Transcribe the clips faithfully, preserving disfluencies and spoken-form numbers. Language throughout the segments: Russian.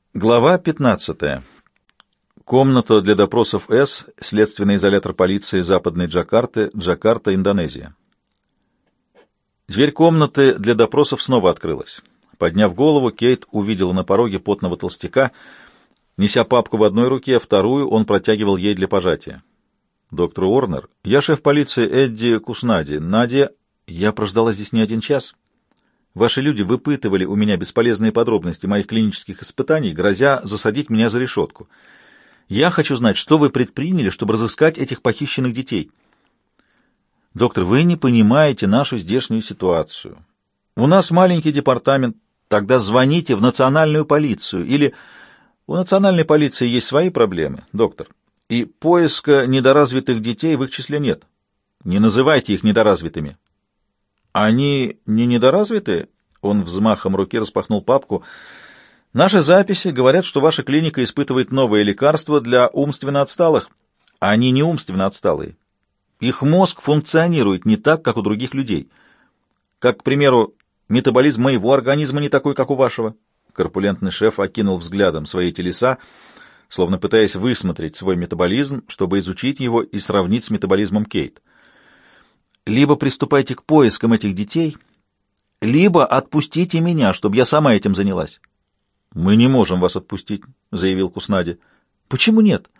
Глава пятнадцатая. Комната для допросов С. Следственный изолятор полиции Западной Джакарты, Джакарта, Индонезия. Дверь комнаты для допросов снова открылась. Подняв голову, Кейт увидела на пороге потного толстяка. Неся папку в одной руке, а вторую он протягивал ей для пожатия. «Доктор Уорнер, я шеф полиции Эдди Куснади. Надя, я прождала здесь не один час. Ваши люди выпытывали у меня бесполезные подробности моих клинических испытаний, грозя засадить меня за решетку. Я хочу знать, что вы предприняли, чтобы разыскать этих похищенных детей». «Доктор, вы не понимаете нашу здешнюю ситуацию. У нас маленький департамент, тогда звоните в национальную полицию, или у национальной полиции есть свои проблемы, доктор, и поиска недоразвитых детей в их числе нет. Не называйте их недоразвитыми». «Они не недоразвиты?» Он взмахом руки распахнул папку. «Наши записи говорят, что ваша клиника испытывает новые лекарства для умственно отсталых. Они не умственно отсталые. Их мозг функционирует не так, как у других людей. Как, к примеру, метаболизм моего организма не такой, как у вашего». Корпулентный шеф окинул взглядом свои телеса, словно пытаясь высмотреть свой метаболизм, чтобы изучить его и сравнить с метаболизмом Кейт. «Либо приступайте к поискам этих детей, либо отпустите меня, чтобы я сама этим занялась». «Мы не можем вас отпустить», — заявил Куснади. «Почему нет?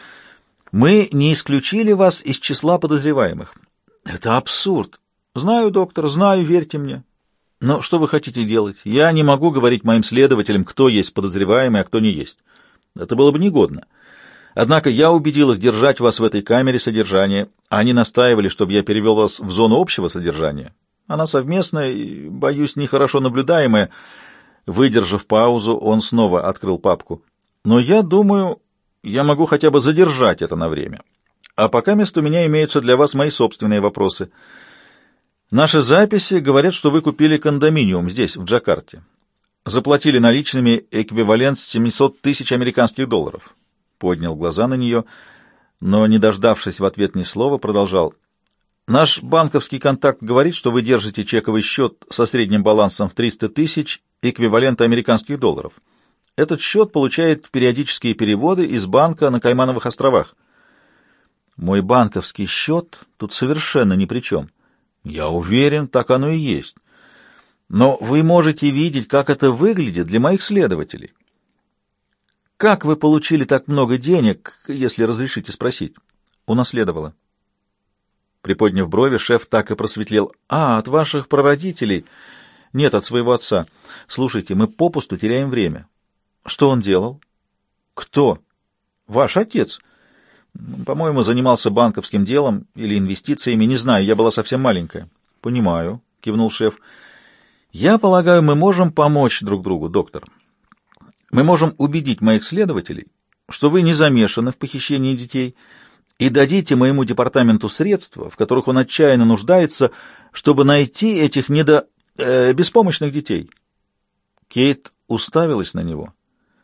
Мы не исключили вас из числа подозреваемых». «Это абсурд». «Знаю, доктор, знаю, верьте мне. Но что вы хотите делать? Я не могу говорить моим следователям, кто есть подозреваемый, а кто не есть. Это было бы негодно. Однако я убедил их держать вас в этой камере содержания. Они настаивали, чтобы я перевел вас в зону общего содержания. Она совместная и, боюсь, нехорошо наблюдаемая». Выдержав паузу, он снова открыл папку. «Но я думаю, я могу хотя бы задержать это на время. А пока мест у меня имеются для вас мои собственные вопросы. Наши записи говорят, что вы купили кондоминиум здесь, в Джакарте. Заплатили наличными эквивалент семьсот тысяч американских долларов». Поднял глаза на нее, но, не дождавшись в ответ ни слова, продолжал. «Наш банковский контакт говорит, что вы держите чековый счет со средним балансом в триста тысяч эквивалента американских долларов. Этот счет получает периодические переводы из банка на Каймановых островах». «Мой банковский счет тут совершенно ни при чем». «Я уверен, так оно и есть. Но вы можете видеть, как это выглядит для моих следователей. Как вы получили так много денег, если разрешите спросить?» «Унаследовала». Приподняв брови, шеф так и просветлел. «А, от ваших прародителей?» «Нет, от своего отца. Слушайте, мы попусту теряем время». «Что он делал?» «Кто?» «Ваш отец. По-моему, занимался банковским делом или инвестициями. Не знаю, я была совсем маленькая». «Понимаю», — кивнул шеф. «Я полагаю, мы можем помочь друг другу, доктор. Мы можем убедить моих следователей, что вы не замешаны в похищении детей, и дадите моему департаменту средства, в которых он отчаянно нуждается, чтобы найти этих недо... Э, беспомощных детей». Кейт уставилась на него.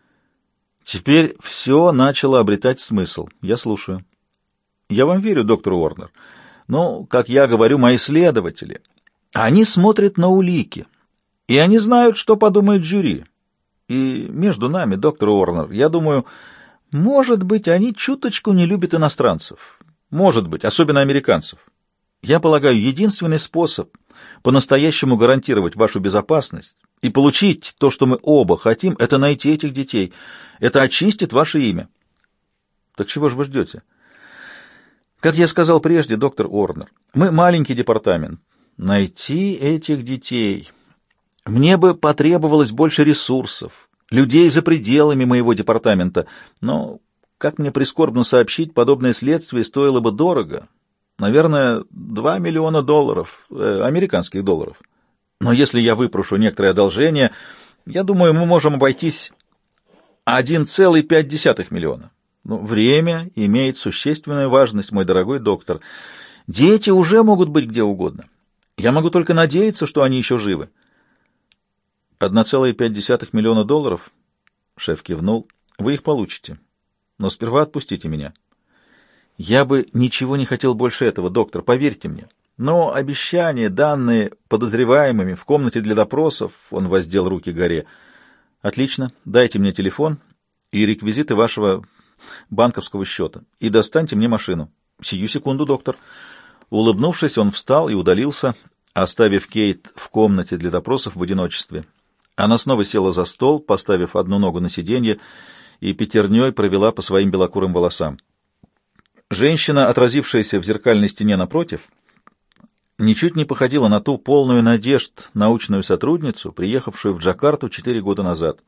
Теперь все начало обретать смысл. «Я слушаю». «Я вам верю, доктор Уорнер. Но, как я говорю, мои следователи, они смотрят на улики, и они знают, что подумает жюри. И между нами, доктор Уорнер, я думаю, может быть, они чуточку не любят иностранцев. Может быть, особенно американцев. Я полагаю, единственный способ по-настоящему гарантировать вашу безопасность и получить то, что мы оба хотим, это найти этих детей. Это очистит ваше имя». «Так чего же вы ждете?» «Как я сказал прежде, доктор Уорнер, мы маленький департамент. Найти этих детей... Мне бы потребовалось больше ресурсов, людей за пределами моего департамента, но, как мне прискорбно сообщить, подобное следствие стоило бы дорого, наверное, два миллиона долларов, э, американских долларов. Но если я выпрошу некоторое одолжение, я думаю, мы можем обойтись один целых пять десятых миллиона. Но время имеет существенную важность, мой дорогой доктор. Дети уже могут быть где угодно. Я могу только надеяться, что они еще живы». «Одна целая пять десятых миллиона долларов?» Шеф кивнул. «Вы их получите. Но сперва отпустите меня». «Я бы ничего не хотел больше этого, доктор, поверьте мне. Но обещания, данные подозреваемыми в комнате для допросов...» Он воздел руки к горе. Отлично. Дайте мне телефон и реквизиты вашего банковского счета и достаньте мне машину. Сию секунду, доктор. Улыбнувшись, он встал и удалился, оставив Кейт в комнате для допросов в одиночестве. Она снова села за стол, поставив одну ногу на сиденье, и пятерней провела по своим белокурым волосам. Женщина, отразившаяся в зеркальной стене напротив, ничуть не походила на ту полную надежд научную сотрудницу, приехавшую в Джакарту четыре года назад.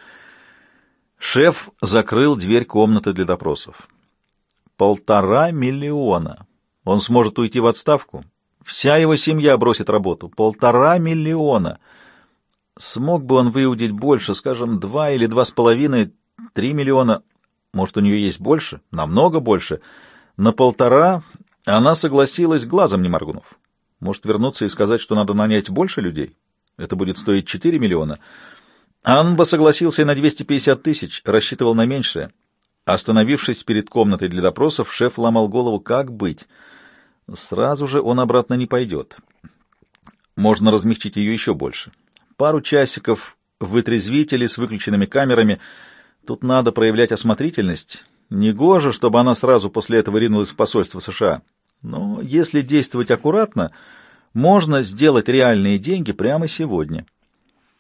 Шеф закрыл дверь комнаты для допросов. Полтора миллиона. Он сможет уйти в отставку. Вся его семья бросит работу. Полтора миллиона. Смог бы он выудить больше, скажем, два или два с половиной, три миллиона. Может, у нее есть больше? Намного больше. На полтора она согласилась, глазом не моргнув. Может, вернуться и сказать, что надо нанять больше людей? Это будет стоить четыре миллиона. Анба согласился и на двести пятьдесят тысяч, рассчитывал на меньшее. Остановившись перед комнатой для допросов, шеф ломал голову, как быть. Сразу же он обратно не пойдет. Можно размягчить ее еще больше. Пару часиков в вытрезвителе с выключенными камерами. Тут надо проявлять осмотрительность. Негоже, чтобы она сразу после этого ринулась в посольство США. Но если действовать аккуратно, можно сделать реальные деньги прямо сегодня.